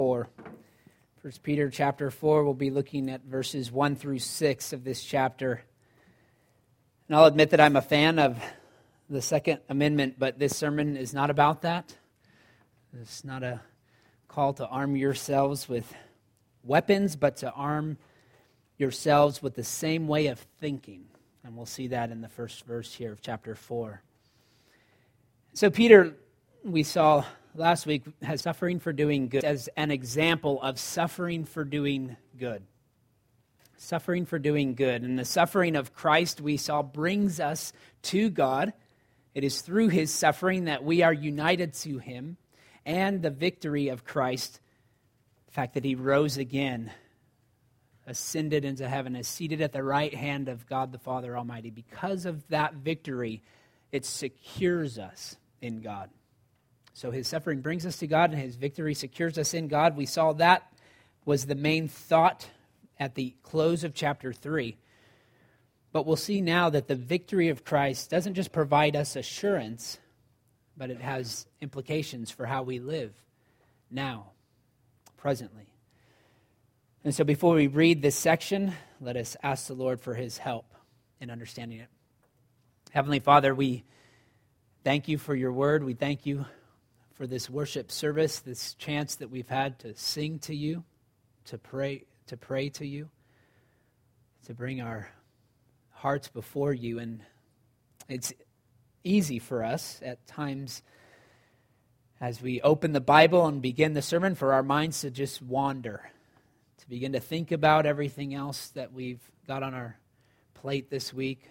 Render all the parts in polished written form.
4. 1 Peter chapter 4, we'll be looking at verses 1 through 6 of this chapter. And I'll admit that I'm a fan of the Second Amendment, but this sermon is not about that. It's not a call to arm yourselves with weapons, but to arm yourselves with the same way of thinking. And we'll see that in the first verse here of chapter 4. So Peter, we saw last week, has suffering for doing good as an example of suffering for doing good. Suffering for doing good. And the suffering of Christ, we saw, brings us to God. It is through his suffering that we are united to him. And the victory of Christ, the fact that he rose again, ascended into heaven, is seated at the right hand of God the Father Almighty. Because of that victory, it secures us in God. So his suffering brings us to God, and his victory secures us in God. We saw that was the main thought at the close of chapter 3. But we'll see now that the victory of Christ doesn't just provide us assurance, but it has implications for how we live now, presently. And so before we read this section, let us ask the Lord for his help in understanding it. Heavenly Father, we thank you for your word. We thank you for this worship service, this chance that we've had to sing to you, to pray to you, to bring our hearts before you. And it's easy for us at times as we open the Bible and begin the sermon for our minds to just wander, to begin to think about everything else that we've got on our plate this week,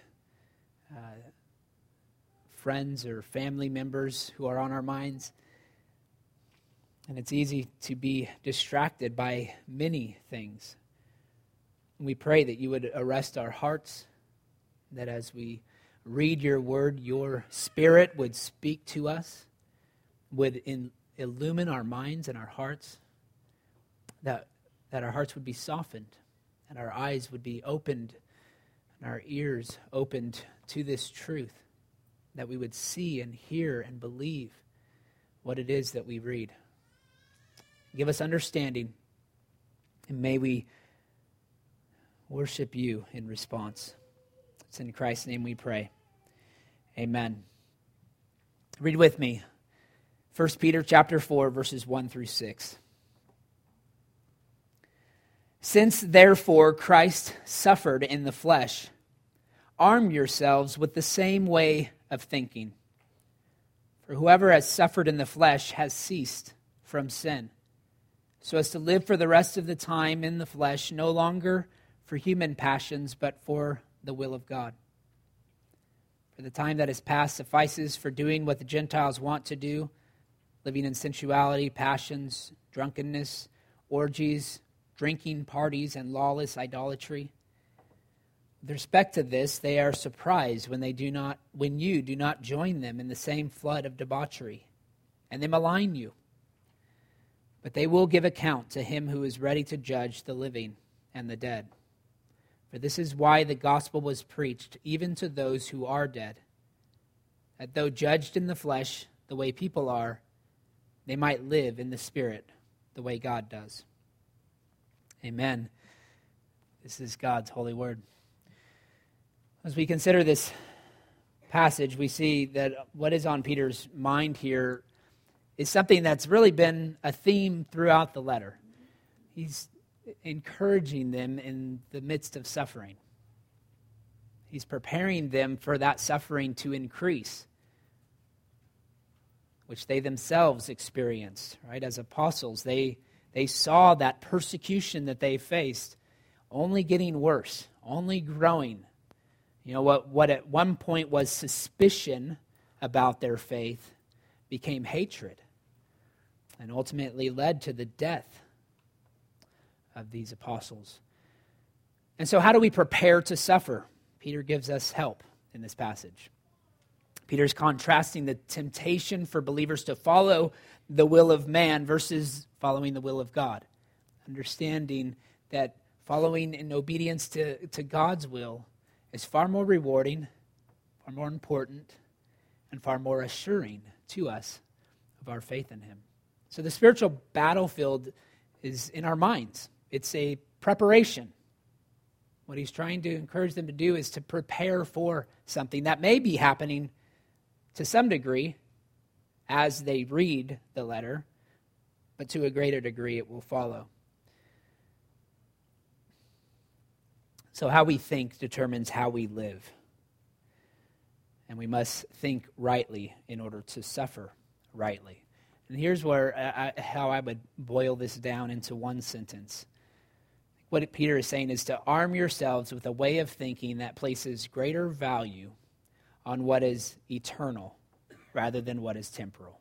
friends or family members who are on our minds. And it's easy to be distracted by many things. We pray that you would arrest our hearts, that as we read your word, your Spirit would speak to us, would illumine our minds and our hearts, that our hearts would be softened, and our eyes would be opened, and our ears opened to this truth, that we would see and hear and believe what it is that we read. Give us understanding, and may we worship you in response. It's in Christ's name we pray. Amen. Read with me 1 Peter chapter 4, verses 1 through 6. Since therefore Christ suffered in the flesh, arm yourselves with the same way of thinking. For whoever has suffered in the flesh has ceased from sin, so as to live for the rest of the time in the flesh, no longer for human passions, but for the will of God. For the time that is past suffices for doing what the Gentiles want to do, living in sensuality, passions, drunkenness, orgies, drinking parties, and lawless idolatry. With respect to this, they are surprised when you do not join them in the same flood of debauchery, and they malign you. But they will give account to him who is ready to judge the living and the dead. For this is why the gospel was preached, even to those who are dead, that though judged in the flesh the way people are, they might live in the spirit the way God does. Amen. This is God's holy word. As we consider this passage, we see that what is on Peter's mind here is something that's really been a theme throughout the letter. He's encouraging them in the midst of suffering. He's preparing them for that suffering to increase, which they themselves experienced, right? As apostles, they saw that persecution that they faced only getting worse, only growing. You know, what at one point was suspicion about their faith became hatred, and ultimately led to the death of these apostles. And so how do we prepare to suffer? Peter gives us help in this passage. Peter's contrasting the temptation for believers to follow the will of man versus following the will of God. Understanding that following in obedience to God's will is far more rewarding, far more important, and far more assuring to us of our faith in him. So the spiritual battlefield is in our minds. It's a preparation. What he's trying to encourage them to do is to prepare for something that may be happening to some degree as they read the letter, but to a greater degree it will follow. So how we think determines how we live. And we must think rightly in order to suffer rightly. And here's how I would boil this down into one sentence. What Peter is saying is to arm yourselves with a way of thinking that places greater value on what is eternal rather than what is temporal.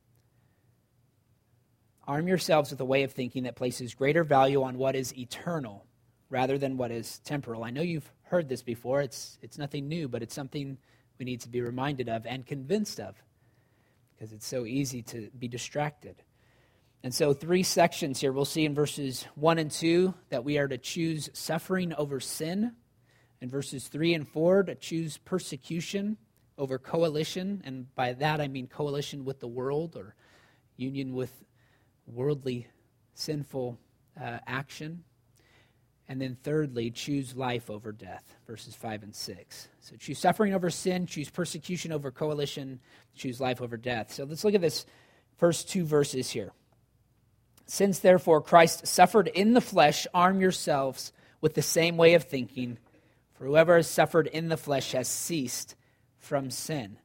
Arm yourselves with a way of thinking that places greater value on what is eternal rather than what is temporal. I know you've heard this before. It's nothing new, but it's something we need to be reminded of and convinced of because it's so easy to be distracted. And so 3 sections here. We'll see in verses 1 and 2 that we are to choose suffering over sin. In verses 3 and 4, to choose persecution over coalition. And by that I mean coalition with the world or union with worldly sinful action. And then thirdly, choose life over death, verses 5 and 6. So choose suffering over sin, choose persecution over coalition, choose life over death. So let's look at this first 2 verses here. Since therefore Christ suffered in the flesh, arm yourselves with the same way of thinking, for whoever has suffered in the flesh has ceased from sin.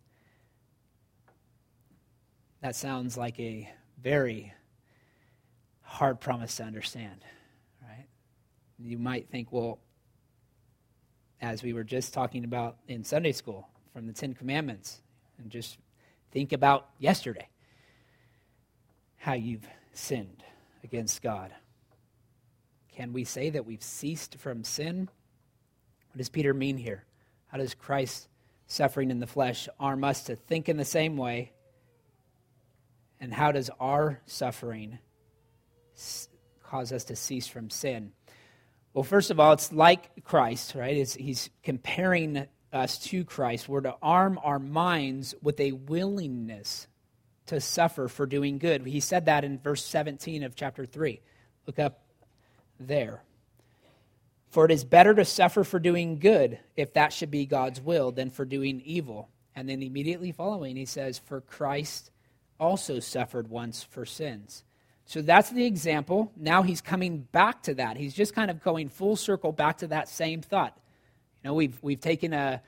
That sounds like a very hard promise to understand. You might think, well, as we were just talking about in Sunday school from the 10 Commandments, and just think about yesterday, how you've sinned against God. Can we say that we've ceased from sin? What does Peter mean here? How does Christ suffering in the flesh arm us to think in the same way? And how does our suffering cause us to cease from sin? Well, first of all, it's like Christ, right? He's comparing us to Christ. We're to arm our minds with a willingness to suffer for doing good. He said that in verse 17 of chapter 3. Look up there. For it is better to suffer for doing good, if that should be God's will, than for doing evil. And then immediately following, he says, for Christ also suffered once for sins. So that's the example. Now he's coming back to that. He's just kind of going full circle back to that same thought. You know, we've taken a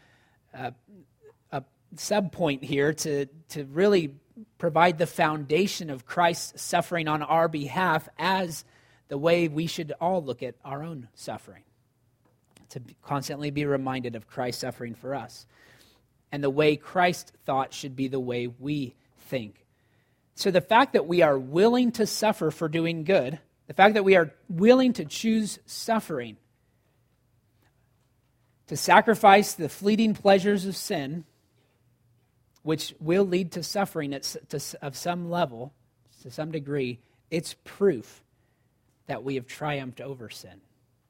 sub point here to really provide the foundation of Christ's suffering on our behalf as the way we should all look at our own suffering. To constantly be reminded of Christ's suffering for us. And the way Christ thought should be the way we think. So the fact that we are willing to suffer for doing good, the fact that we are willing to choose suffering, to sacrifice the fleeting pleasures of sin, which will lead to suffering of some level, to some degree, it's proof that we have triumphed over sin.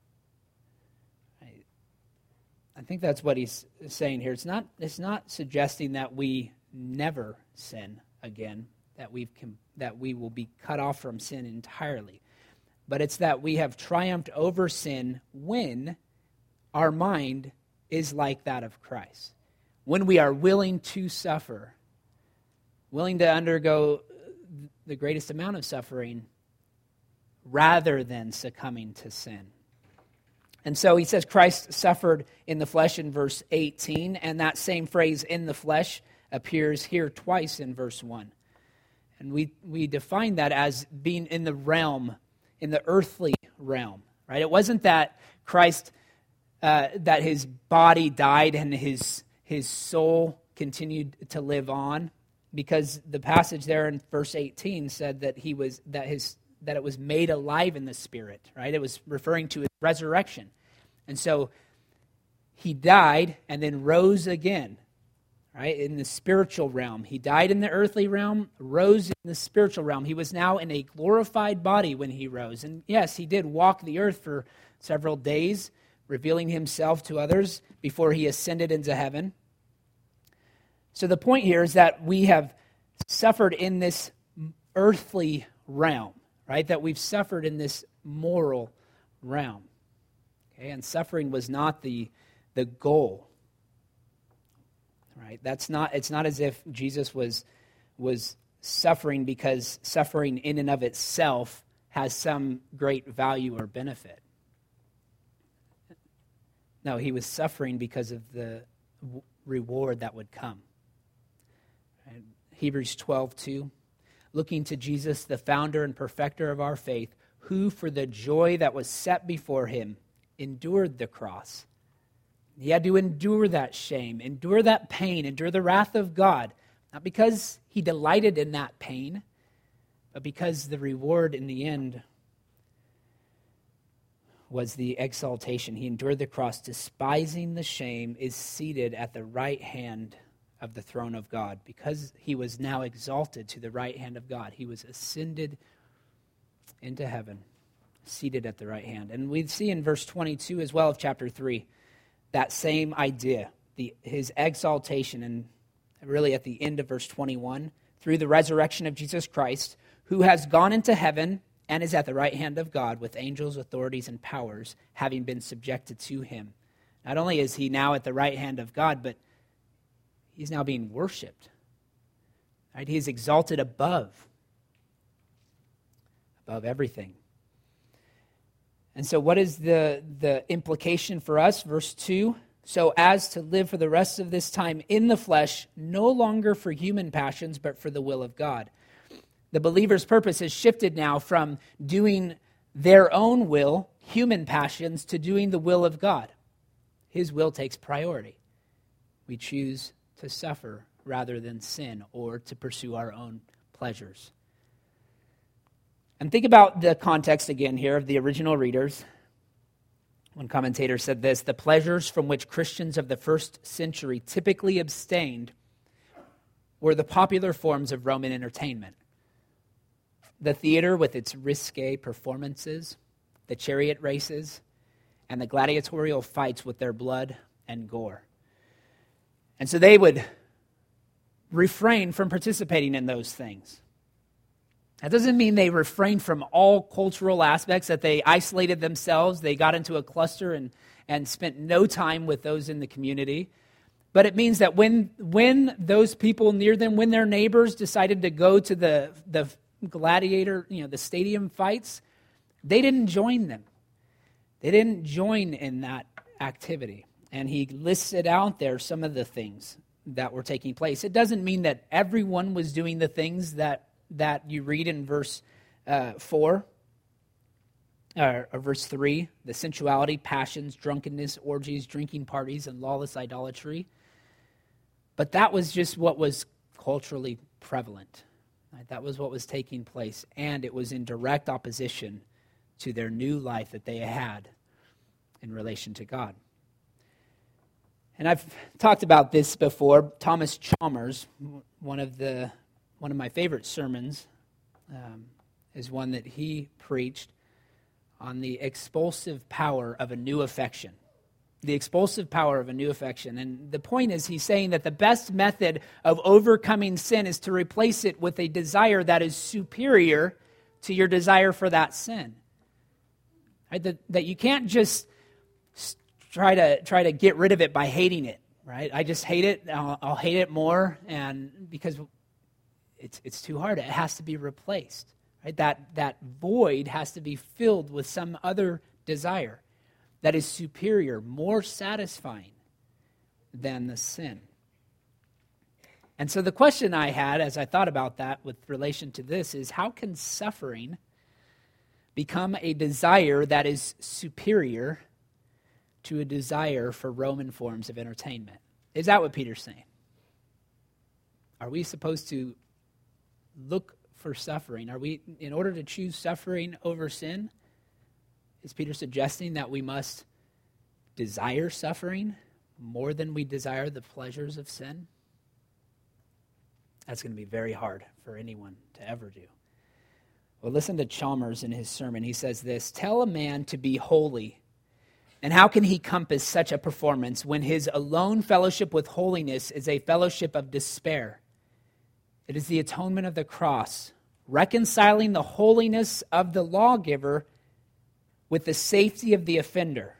I think that's what he's saying here. It's not suggesting that we never sin again, that we will be cut off from sin entirely. But it's that we have triumphed over sin when our mind is like that of Christ. When we are willing to suffer, willing to undergo the greatest amount of suffering rather than succumbing to sin. And so he says Christ suffered in the flesh in verse 18, and that same phrase, in the flesh, appears here twice in verse 1. And we define that as being in the realm, in the earthly realm, right? It wasn't that Christ, that his body died and his soul continued to live on, because the passage there in verse 18 said that that it was made alive in the Spirit, right? It was referring to his resurrection. And so he died and then rose again. Right, in the spiritual realm. He died in the earthly realm, rose in the spiritual realm. He was now in a glorified body when he rose. And yes, he did walk the earth for several days, revealing himself to others before he ascended into heaven. So the point here is that we have suffered in this earthly realm, right? That we've suffered in this moral realm. Okay, and suffering was not the goal. Right? It's not as if Jesus was suffering because suffering in and of itself has some great value or benefit. No, he was suffering because of the reward that would come. Right? Hebrews 12:2, looking to Jesus, the founder and perfecter of our faith, who for the joy that was set before him endured the cross. He had to endure that shame, endure that pain, endure the wrath of God, not because he delighted in that pain, but because the reward in the end was the exaltation. He endured the cross, despising the shame, is seated at the right hand of the throne of God. Because he was now exalted to the right hand of God, he was ascended into heaven, seated at the right hand. And we see in verse 22 as well of chapter 3, that same idea, his exaltation, and really at the end of verse 21, through the resurrection of Jesus Christ, who has gone into heaven and is at the right hand of God with angels, authorities, and powers, having been subjected to him. Not only is he now at the right hand of God, but he's now being worshipped. Right? He is exalted above everything. And so what is the implication for us? Verse 2, so as to live for the rest of this time in the flesh, no longer for human passions, but for the will of God. The believer's purpose has shifted now from doing their own will, human passions, to doing the will of God. His will takes priority. We choose to suffer rather than sin or to pursue our own pleasures. And think about the context again here of the original readers. One commentator said this: the pleasures from which Christians of the first century typically abstained were the popular forms of Roman entertainment. The theater with its risque performances, the chariot races, and the gladiatorial fights with their blood and gore. And so they would refrain from participating in those things. That doesn't mean they refrained from all cultural aspects, that they isolated themselves, they got into a cluster and spent no time with those in the community. But it means that when those people near them, when their neighbors decided to go to the gladiator, the stadium fights, they didn't join them. They didn't join in that activity. And he listed out there some of the things that were taking place. It doesn't mean that everyone was doing the things that you read in verse 4, or verse 3, the sensuality, passions, drunkenness, orgies, drinking parties, and lawless idolatry. But that was just what was culturally prevalent. Right? That was what was taking place, and it was in direct opposition to their new life that they had in relation to God. And I've talked about this before. Thomas Chalmers, one of my favorite sermons, is one that he preached on the expulsive power of a new affection. The expulsive power of a new affection. And the point is, he's saying that the best method of overcoming sin is to replace it with a desire that is superior to your desire for that sin. Right? That you can't just try to get rid of it by hating it. Right? I just hate it. I'll hate it more, and because it's too hard. It has to be replaced. Right? That void has to be filled with some other desire that is superior, more satisfying than the sin. And so the question I had as I thought about that with relation to this is, how can suffering become a desire that is superior to a desire for Roman forms of entertainment? Is that what Peter's saying? Are we supposed to look for suffering? Are we, in order to choose suffering over sin, is Peter suggesting that we must desire suffering more than we desire the pleasures of sin? That's going to be very hard for anyone to ever do. Well, listen to Chalmers in his sermon. He says this: tell a man to be holy, and how can he compass such a performance when his alone fellowship with holiness is a fellowship of despair? It is the atonement of the cross reconciling the holiness of the lawgiver with the safety of the offender,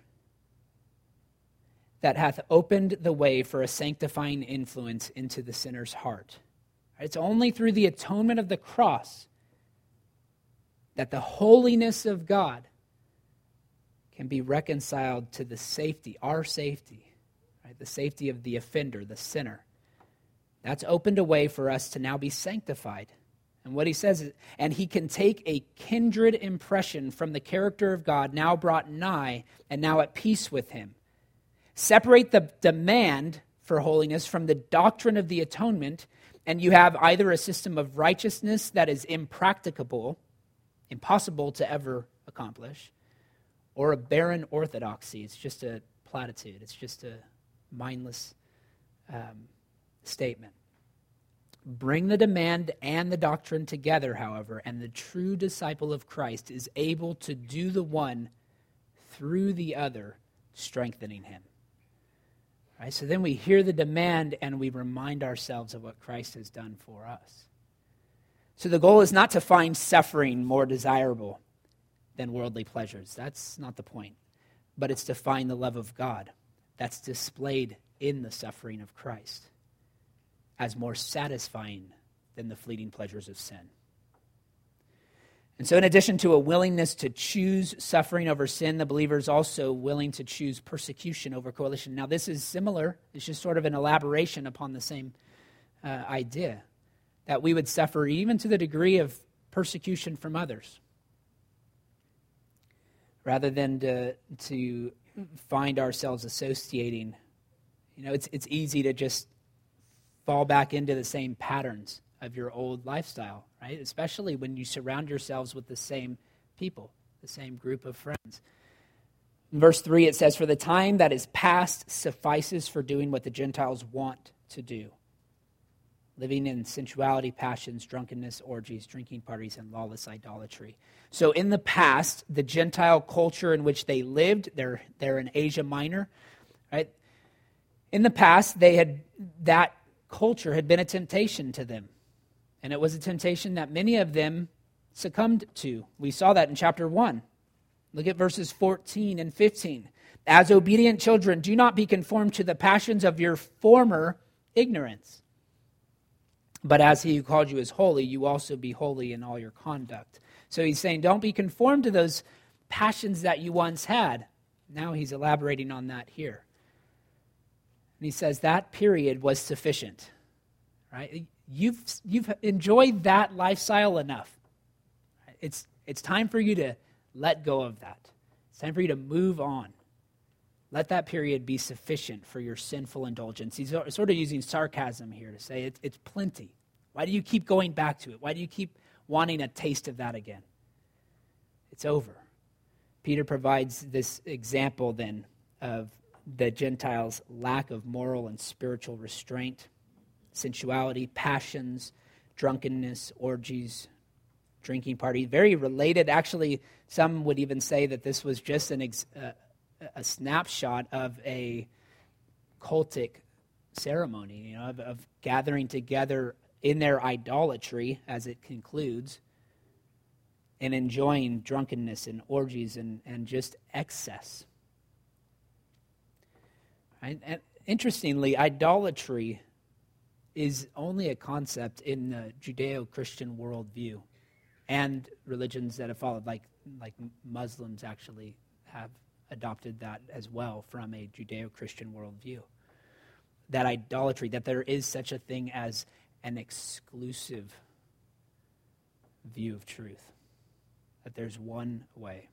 that hath opened the way for a sanctifying influence into the sinner's heart. It's only through the atonement of the cross that the holiness of God can be reconciled to the safety, our safety, right? The safety of the offender, the sinner. That's opened a way for us to now be sanctified. And what he says is, and he can take a kindred impression from the character of God, now brought nigh and now at peace with him. Separate the demand for holiness from the doctrine of the atonement, and you have either a system of righteousness that is impracticable, impossible to ever accomplish, or a barren orthodoxy. It's just a platitude. It's just a mindless statement. Bring the demand and the doctrine together, however, and the true disciple of Christ is able to do the one through the other, strengthening him. Right? So then we hear the demand and we remind ourselves of what Christ has done for us. So the goal is not to find suffering more desirable than worldly pleasures. That's not the point. But it's to find the love of God that's displayed in the suffering of Christ as more satisfying than the fleeting pleasures of sin. And so in addition to a willingness to choose suffering over sin, the believer is also willing to choose persecution over coalition. Now this is similar. It's just sort of an elaboration upon the same idea, that we would suffer even to the degree of persecution from others, rather than to find ourselves associating. You know, it's easy to just fall back into the same patterns of your old lifestyle, right? Especially when you surround yourselves with the same people, the same group of friends. In verse 3, it says, "For the time that is past suffices for doing what the Gentiles want to do, living in sensuality, passions, drunkenness, orgies, drinking parties, and lawless idolatry." So in the past, the Gentile culture in which they lived, they're in Asia Minor, right? In the past, that culture had been a temptation to them. And it was a temptation that many of them succumbed to. We saw that in chapter 1. Look at verses 14 and 15. "As obedient children, do not be conformed to the passions of your former ignorance. But as he who called you is holy, you also be holy in all your conduct." So he's saying, don't be conformed to those passions that you once had. Now he's elaborating on that here. And he says that period was sufficient, right? You've enjoyed that lifestyle enough. It's time for you to let go of that. It's time for you to move on. Let that period be sufficient for your sinful indulgence. He's sort of using sarcasm here to say it's plenty. Why do you keep going back to it? Why do you keep wanting a taste of that again? It's over. Peter provides this example then of the Gentiles' lack of moral and spiritual restraint, sensuality, passions, drunkenness, orgies, drinking parties. Very related. Actually, some would even say that this was just a snapshot of a cultic ceremony, of gathering together in their idolatry as it concludes and enjoying drunkenness and orgies and just excess. Right? And interestingly, idolatry is only a concept in the Judeo-Christian worldview and religions that have followed, like Muslims actually have adopted that as well from a Judeo-Christian worldview. That idolatry, that there is such a thing as an exclusive view of truth, that there's one way,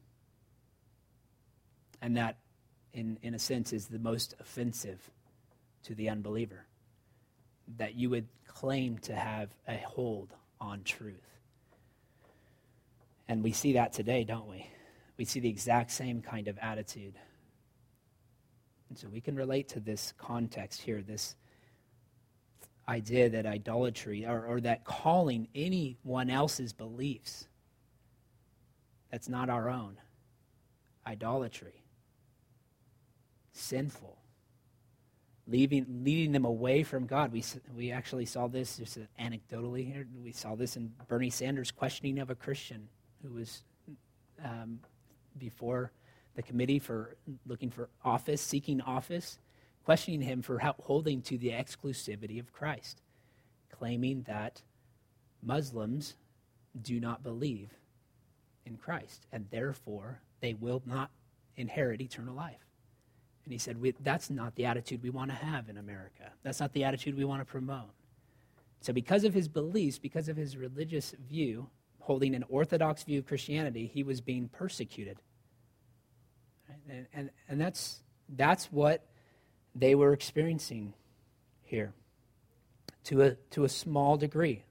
and that in a sense is the most offensive to the unbeliever, that you would claim to have a hold on truth. And we see that today, don't we? We see the exact same kind of attitude. And so we can relate to this context here, this idea that idolatry, or that calling anyone else's beliefs that's not our own, idolatry, sinful, leading them away from God. We actually saw this just anecdotally here. We saw this in Bernie Sanders' questioning of a Christian who was before the committee for looking for office, seeking office, questioning him for holding to the exclusivity of Christ, claiming that Muslims do not believe in Christ, and therefore they will not inherit eternal life. And he said, that's not the attitude we want to have in America. That's not the attitude we want to promote. So because of his beliefs, because of his religious view, holding an orthodox view of Christianity, he was being persecuted. Right? And that's what they were experiencing here to a small degree.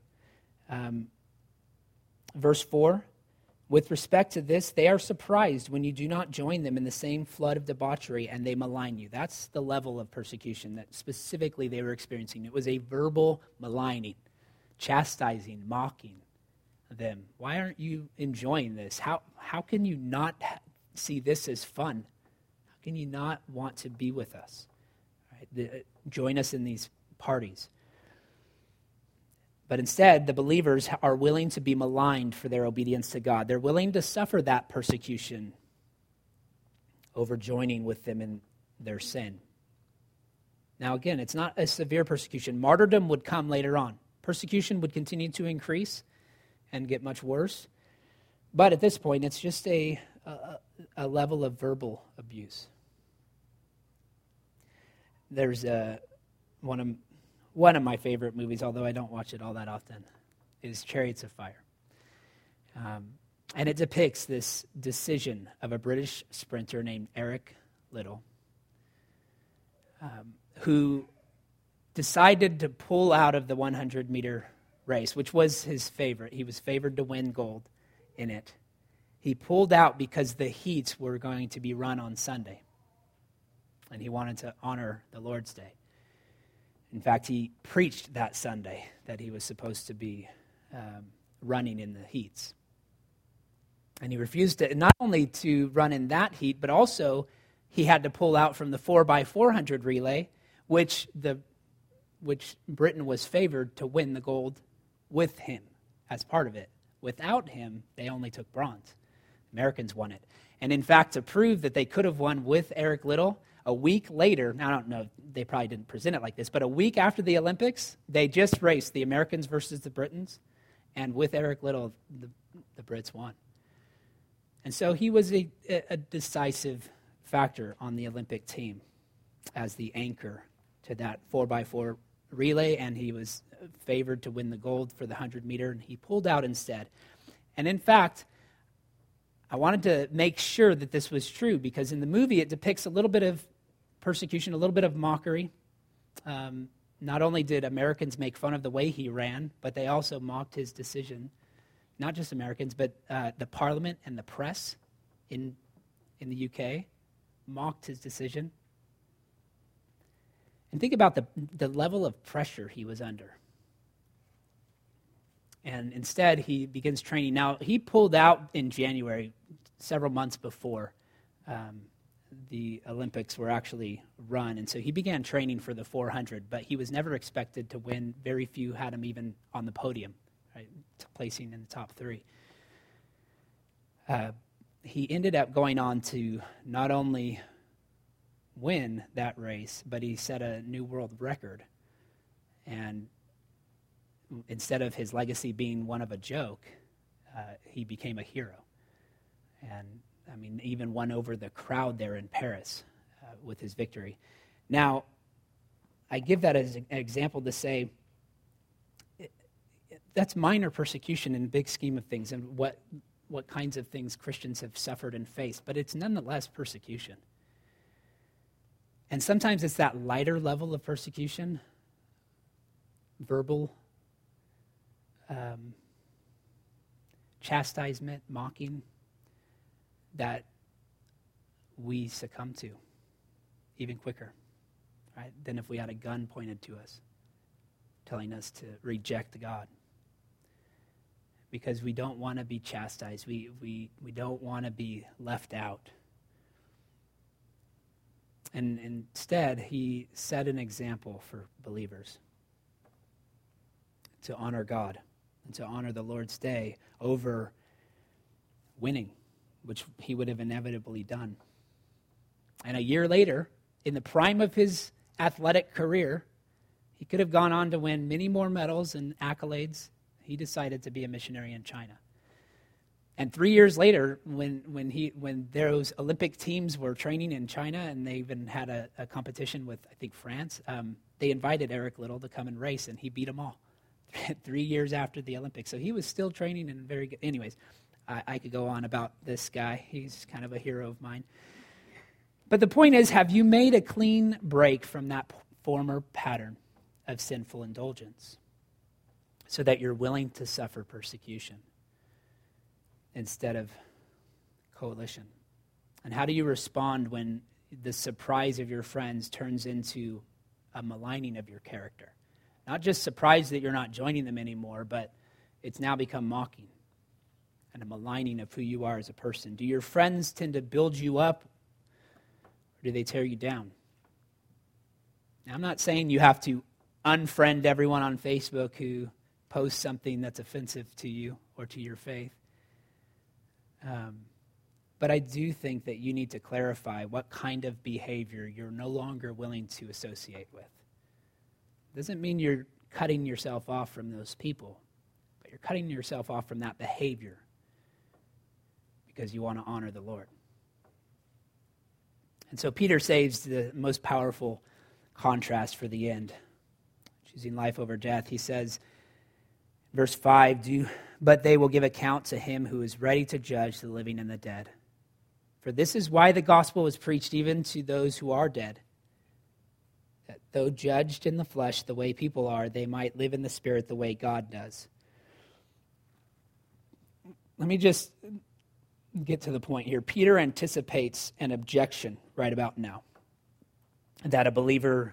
Verse 4, with respect to this, they are surprised when you do not join them in the same flood of debauchery and they malign you. That's the level of persecution that specifically they were experiencing. It was a verbal maligning, chastising, mocking them. Why aren't you enjoying this? How can you not see this as fun? How can you not want to be with us? Right? Join us in these parties. But instead, the believers are willing to be maligned for their obedience to God. They're willing to suffer that persecution over joining with them in their sin. Now again, it's not a severe persecution. Martyrdom would come later on. Persecution would continue to increase and get much worse. But at this point, it's just a level of abuse. There's one of my favorite movies, although I don't watch it all that often, is Chariots of Fire. And it depicts this decision of a British sprinter named Eric Liddell, who decided to pull out of the 100-meter race, which was his favorite. He was favored to win gold in it. He pulled out because the heats were going to be run on Sunday, and he wanted to honor the Lord's Day. In fact, he preached that Sunday that he was supposed to be running in the heats. And he refused to, not only to run in that heat, but also he had to pull out from the 4x400 relay, which Britain was favored to win the gold with him as part of it. Without him, they only took bronze. Americans won it. And in fact, to prove that they could have won with Eric Liddell, a week later, now I don't know, they probably didn't present it like this, but a week after the Olympics, they just raced the Americans versus the Britons, and with Eric Liddell, the Brits won. And so he was a decisive factor on the Olympic team as the anchor to that 4x4 relay, and he was favored to win the gold for the 100-meter, and he pulled out instead. And in fact, I wanted to make sure that this was true, because in the movie it depicts a little bit of persecution, a little bit of mockery. Not only did Americans make fun of the way he ran, but they also mocked his decision. Not just Americans, but the Parliament and the press in the UK mocked his decision. And think about the level of pressure he was under. And instead, he begins training. Now, he pulled out in January, several months before the Olympics were actually run. And so he began training for the 400, but he was never expected to win. Very few had him even on the podium, right, placing in the top three. He ended up going on to not only win that race, but he set a new world record. And instead of his legacy being one of a joke, he became a hero. And, I mean, even won over the crowd there in Paris with his victory. Now, I give that as an example to say that's minor persecution in the big scheme of things and what kinds of things Christians have suffered and faced, but it's nonetheless persecution. And sometimes it's that lighter level of persecution, verbal chastisement, mocking, that we succumb to even quicker, right, than if we had a gun pointed to us, telling us to reject God. Because we don't want to be chastised. We don't want to be left out. And instead, he set an example for believers to honor God and to honor the Lord's day over winning, which he would have inevitably done. And a year later, in the prime of his athletic career, he could have gone on to win many more medals and accolades. He decided to be a missionary in China. And 3 years later, when those Olympic teams were training in China, and they even had a competition with, I think, France, they invited Eric Liddell to come and race, and he beat them all 3 years after the Olympics. So he was still training and very good. Anyways, I could go on about this guy. He's kind of a hero of mine. But the point is, have you made a clean break from that former pattern of sinful indulgence so that you're willing to suffer persecution instead of coalition? And how do you respond when the surprise of your friends turns into a maligning of your character? Not just surprise that you're not joining them anymore, but it's now become mocking and a maligning of who you are as a person. Do your friends tend to build you up, or do they tear you down? Now, I'm not saying you have to unfriend everyone on Facebook who posts something that's offensive to you or to your faith. But I do think that you need to clarify what kind of behavior you're no longer willing to associate with. Doesn't mean you're cutting yourself off from those people, but you're cutting yourself off from that behavior because you want to honor the Lord. And so Peter saves the most powerful contrast for the end, choosing life over death. He says, verse 5, but they will give account to him who is ready to judge the living and the dead. For this is why the gospel was preached even to those who are dead, that though judged in the flesh the way people are, they might live in the spirit the way God does. Let me just get to the point here. Peter anticipates an objection right about now, that a believer,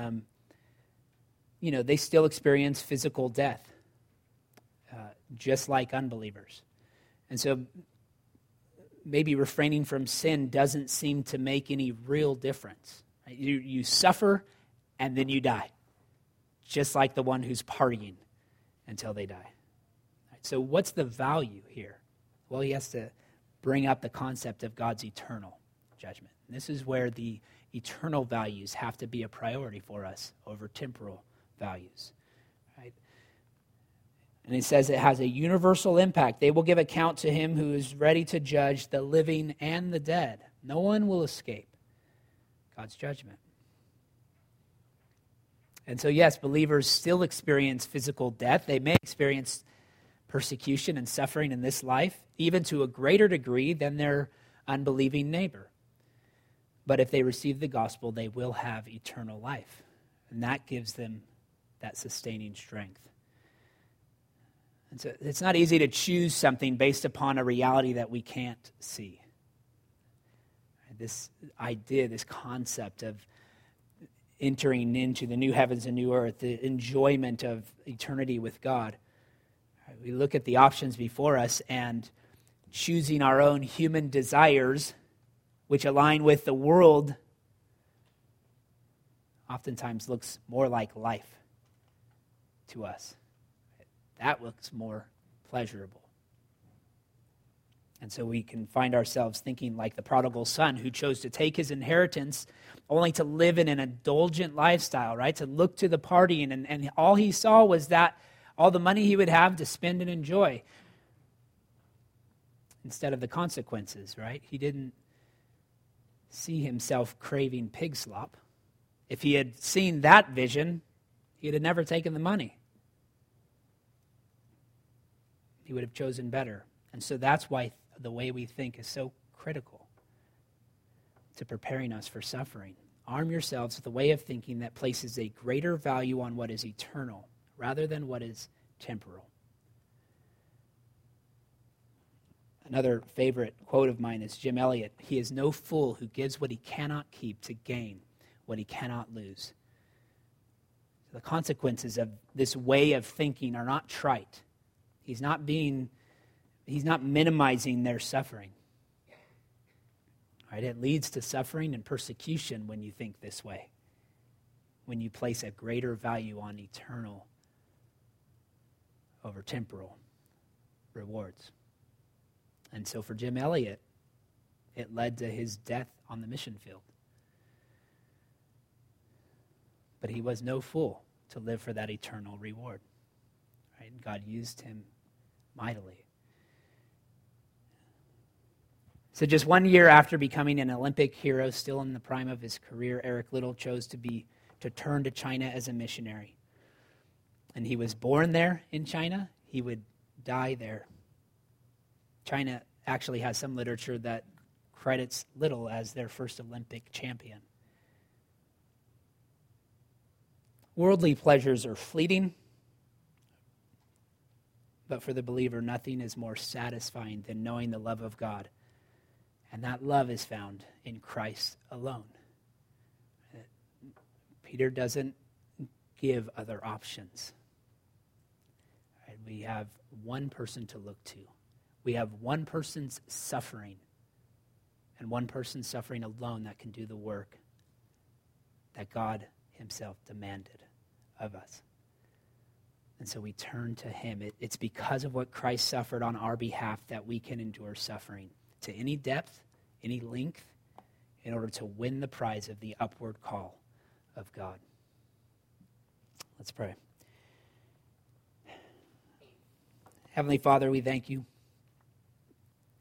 they still experience physical death, just like unbelievers. And so maybe refraining from sin doesn't seem to make any real difference. Right? You suffer and then you die, just like the one who's partying until they die. Right? So what's the value here? Well, he has to bring up the concept of God's eternal judgment. And this is where the eternal values have to be a priority for us over temporal values. Right? And it says it has a universal impact. They will give account to him who is ready to judge the living and the dead. No one will escape God's judgment. And so, yes, believers still experience physical death. They may experience persecution and suffering in this life, even to a greater degree than their unbelieving neighbor. But if they receive the gospel, they will have eternal life. And that gives them that sustaining strength. And so it's not easy to choose something based upon a reality that we can't see. This idea, this concept of entering into the new heavens and new earth, the enjoyment of eternity with God. We look at the options before us, and choosing our own human desires, which align with the world, oftentimes looks more like life to us. That looks more pleasurable. And so we can find ourselves thinking like the prodigal son who chose to take his inheritance only to live in an indulgent lifestyle, right? To look to the partying, and all he saw was that all the money he would have to spend and enjoy instead of the consequences, right? He didn't see himself craving pig slop. If he had seen that vision, he'd have never taken the money. He would have chosen better. And so that's why the way we think is so critical to preparing us for suffering. Arm yourselves with a way of thinking that places a greater value on what is eternal rather than what is temporal. Another favorite quote of mine is Jim Elliot. He is no fool who gives what he cannot keep to gain what he cannot lose. The consequences of this way of thinking are not trite. He's not minimizing their suffering. Right? It leads to suffering and persecution when you think this way, when you place a greater value on eternal over temporal rewards. And so for Jim Elliot, it led to his death on the mission field. But he was no fool to live for that eternal reward. Right? And God used him mightily. So just 1 year after becoming an Olympic hero, still in the prime of his career, Eric Liddell chose to turn to China as a missionary. And he was born there in China. He would die there. China actually has some literature that credits Liddell as their first Olympic champion. Worldly pleasures are fleeting, but for the believer, nothing is more satisfying than knowing the love of God. And that love is found in Christ alone. Peter doesn't give other options. Right? We have one person to look to. We have one person's suffering, and one person's suffering alone that can do the work that God himself demanded of us. And so we turn to him. It's because of what Christ suffered on our behalf that we can endure suffering to any depth, any length, in order to win the prize of the upward call of God. Let's pray. Heavenly Father, we thank you